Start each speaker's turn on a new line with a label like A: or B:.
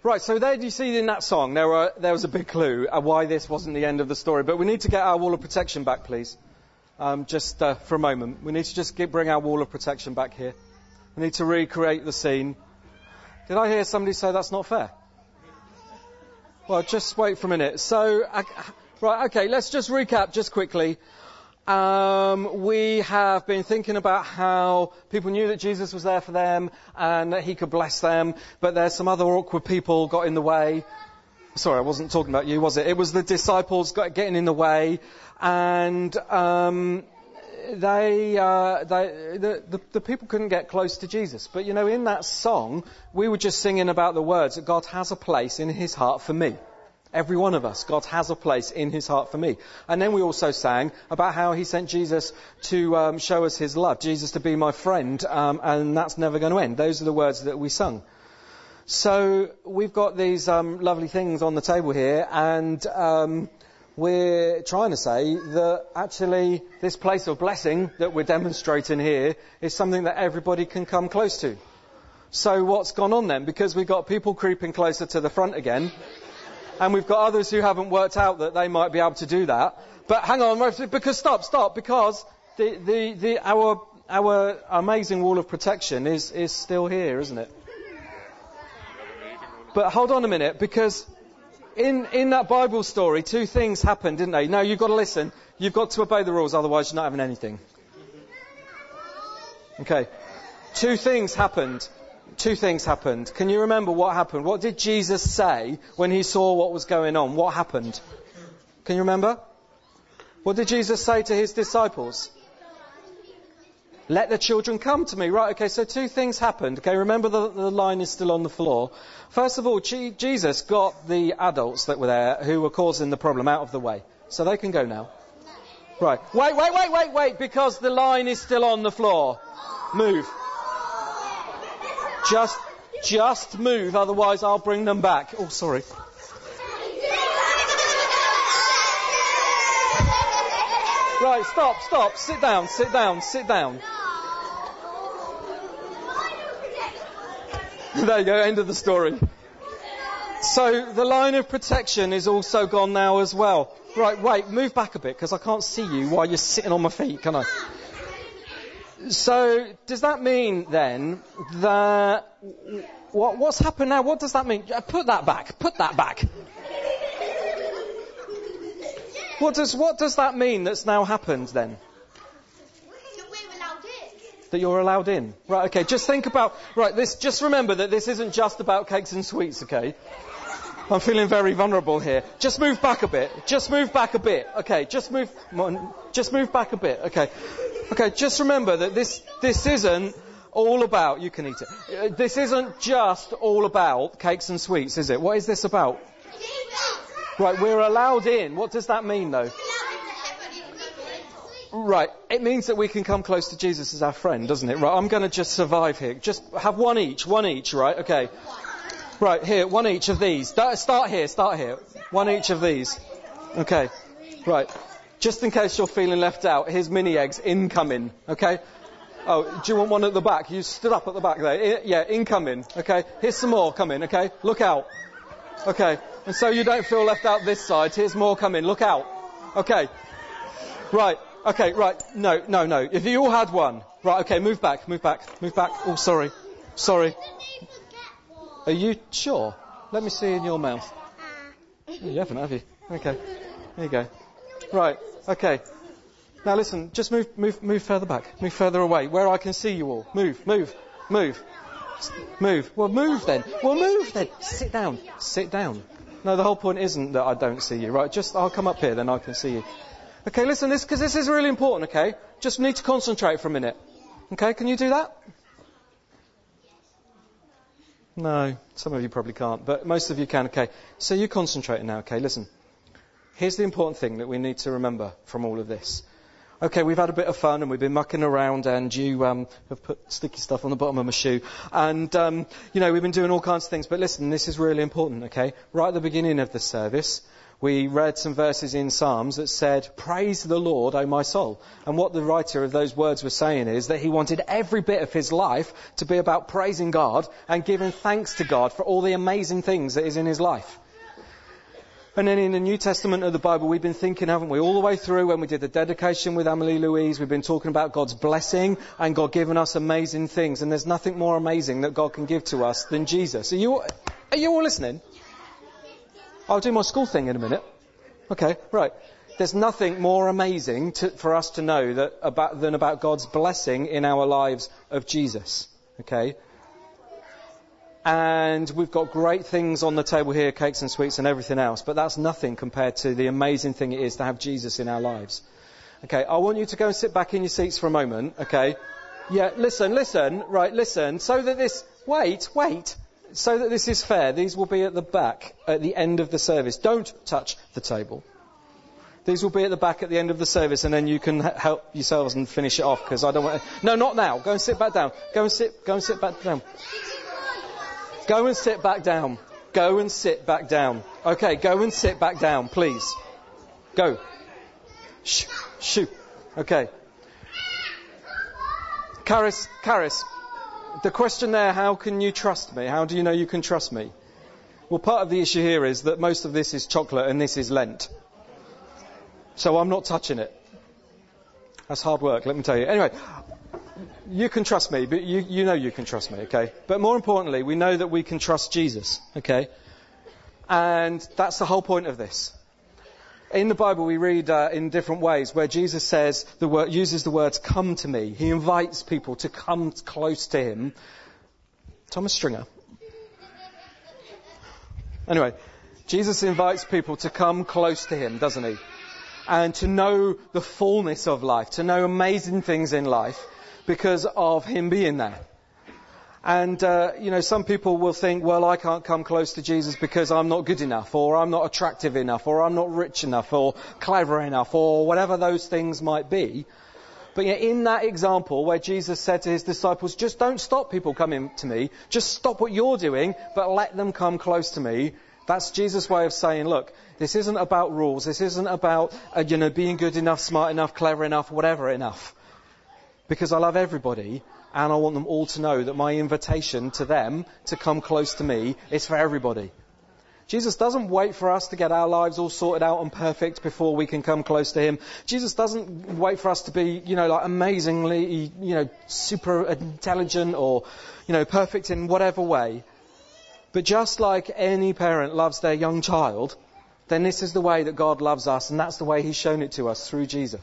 A: Right, so there you see in that song, there was a big clue why this wasn't the end of the story. But we need to get our wall of protection back, please. Just for a moment. We need to just bring our wall of protection back here. We need to recreate the scene. Did I hear somebody say that's not fair? Well, just wait for a minute. So, right, okay, let's just recap just quickly. We have been thinking about how people knew that Jesus was there for them and that he could bless them, but there's some other awkward people got in the way. Sorry, I wasn't talking about you, was it? It was the disciples getting in the way, and the people couldn't get close to Jesus. But you know, in that song, we were just singing about the words that God has a place in his heart for me. Every one of us, God has a place in his heart for me. And then we also sang about how he sent Jesus to show us his love, Jesus to be my friend, and that's never going to end. Those are the words that we sung. So we've got these lovely things on the table here, and we're trying to say that actually this place of blessing that we're demonstrating here is something that everybody can come close to. So what's gone on then? Because we've got people creeping closer to the front again, and we've got others who haven't worked out that they might be able to do that. But hang on, because stop, because our amazing wall of protection is still here, isn't it? But hold on a minute, because in that Bible story, two things happened, didn't they? No, you've got to listen. You've got to obey the rules, otherwise you're not having anything. Okay. Two things happened. Can you remember what happened? What did Jesus say when he saw what was going on? What happened? Can you remember? What did Jesus say to his disciples? Let the children come to me. Right, okay, so two things happened. Okay, remember the line is still on the floor. First of all, Jesus got the adults that were there who were causing the problem out of the way. So they can go now. Right. Wait, because the line is still on the floor. Move. Just move, otherwise I'll bring them back. Oh, sorry. Right, stop. Sit down. There you go, end of the story. So the line of protection is also gone now as well. Right, wait, move back a bit, because I can't see you while you're sitting on my feet, can I? So, does that mean then that what's happened now? What does that mean? Put that back. What does that mean that's now happened then? That you're allowed in. Right, okay, just think about, just remember that this isn't just about cakes and sweets, okay? I'm feeling very vulnerable here. Just move back a bit. Okay, just move back a bit. Okay, just remember that this isn't all about, you can eat it. This isn't just all about cakes and sweets, is it? What is this about? Right, we're allowed in. What does that mean though? Right, it means that we can come close to Jesus as our friend, doesn't it? Right, I'm going to just survive here. Just have one each, right? Okay. Right, here, one each of these. Start here. One each of these. Okay, right. Just in case you're feeling left out, here's mini eggs incoming, okay? Oh, do you want one at the back? You stood up at the back there. Yeah, incoming, okay? Here's some more coming, okay? Look out. Okay, and so you don't feel left out this side, here's more coming. Look out. Okay. Right. No. If you all had one. Right, okay, move back. Oh, sorry. Are you sure? Let me see in your mouth. You haven't, have you? Okay. There you go. Right. Okay. Now listen, just move further back. Move further away, where I can see you all. Move. Well, move then. Sit down. No, the whole point isn't that I don't see you, right? Just, I'll come up here, then I can see you. Okay, listen, because this is really important, okay? Just need to concentrate for a minute. Okay, can you do that? No, some of you probably can't, but most of you can, okay. So you concentrate now, okay? Listen. Here's the important thing that we need to remember from all of this. Okay, we've had a bit of fun and we've been mucking around and you have put sticky stuff on the bottom of my shoe. And, we've been doing all kinds of things. But listen, this is really important, okay? Right at the beginning of the service, We read some verses in Psalms that said, praise the Lord, O my soul. And what the writer of those words was saying is that he wanted every bit of his life to be about praising God and giving thanks to God for all the amazing things that is in his life. And then in the New Testament of the Bible, we've been thinking, haven't we, all the way through when we did the dedication with Amelie Louise, we've been talking about God's blessing and God giving us amazing things. And there's nothing more amazing that God can give to us than Jesus. Are you all listening? I'll do my school thing in a minute. Okay, right. There's nothing more amazing for us to know than about God's blessing in our lives of Jesus. Okay? And we've got great things on the table here, cakes and sweets and everything else, but that's nothing compared to the amazing thing it is to have Jesus in our lives. Okay, I want you to go and sit back in your seats for a moment, okay? Yeah, listen, right, listen, so that this is fair, these will be at the back at the end of the service. Don't touch the table. These will be at the back at the end of the service, and then you can help yourselves and finish it off, because I don't want to... No, not now. Go and sit back down. Go and sit back down. Go and sit back down. Go and sit back down. Okay, go and sit back down, please. Go. Shoo. Okay. Karis, the question there, how can you trust me? How do you know you can trust me? Well, part of the issue here is that most of this is chocolate and this is Lent. So I'm not touching it. That's hard work, let me tell you. Anyway, you can trust me, but you know you can trust me, okay? But more importantly, we know that we can trust Jesus, okay? And that's the whole point of this. In the Bible, we read in different ways where Jesus uses the words, come to me. He invites people to come close to him. Thomas Stringer. Anyway, Jesus invites people to come close to him, doesn't he? And to know the fullness of life, to know amazing things in life because of him being there. And, some people will think, well, I can't come close to Jesus because I'm not good enough, or I'm not attractive enough, or I'm not rich enough, or clever enough, or whatever those things might be. But yet in that example where Jesus said to his disciples, just don't stop people coming to me, just stop what you're doing, but let them come close to me. That's Jesus' way of saying, look, this isn't about rules, this isn't about, being good enough, smart enough, clever enough, whatever enough. Because I love everybody, and I want them all to know that my invitation to them to come close to me is for everybody. Jesus doesn't wait for us to get our lives all sorted out and perfect before we can come close to him. Jesus doesn't wait for us to be, amazingly, super intelligent or, perfect in whatever way. But just like any parent loves their young child, then this is the way that God loves us, and that's the way he's shown it to us through Jesus.